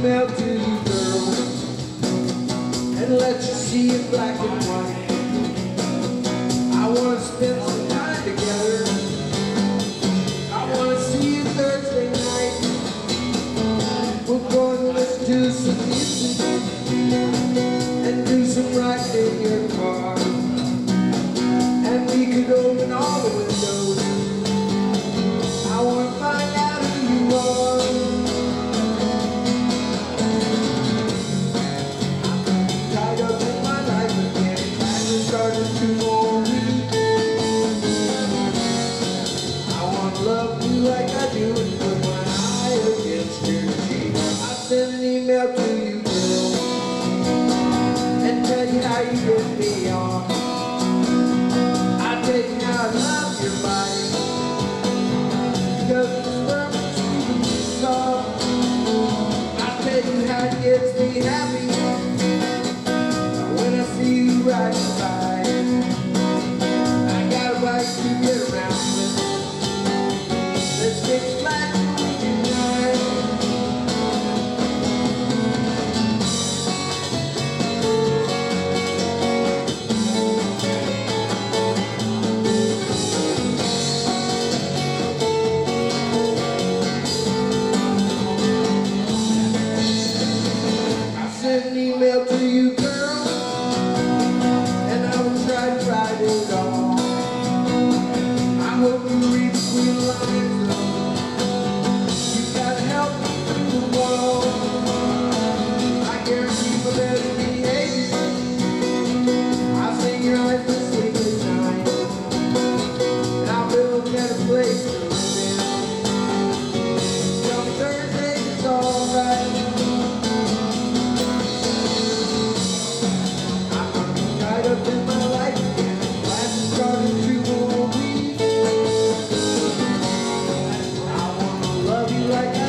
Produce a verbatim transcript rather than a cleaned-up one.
email to you, girl, and let you see it black and white. I wanna spend some time together. I wanna see you Thursday night. We're going to listen to some music and do some riding in your car. And we could open all the windows. I wanna find out who you are. I'm tied up in my life again. Classes started two more weeks. I wanna love you like I do and put my eye against your cheek. I send an email to you, girl, and tell you how you get me on. I tell you how I love your body, because it's perfect, sweet and soft. I tell you how it gets me happy when I see you riding by. I got a bike to get around with. Let's Six Flags so we can ride. Send an email to you, girl, and I will try to write it all. I hope you read between the lines, though. You gotta help me through the wall. I guarantee my best behavior. I'll sing your eyes to sleep at night, and I'll build a better place to live in. Tell me Thursday it's alright. Up in my life again, classes started two more weeks. I wanna love you like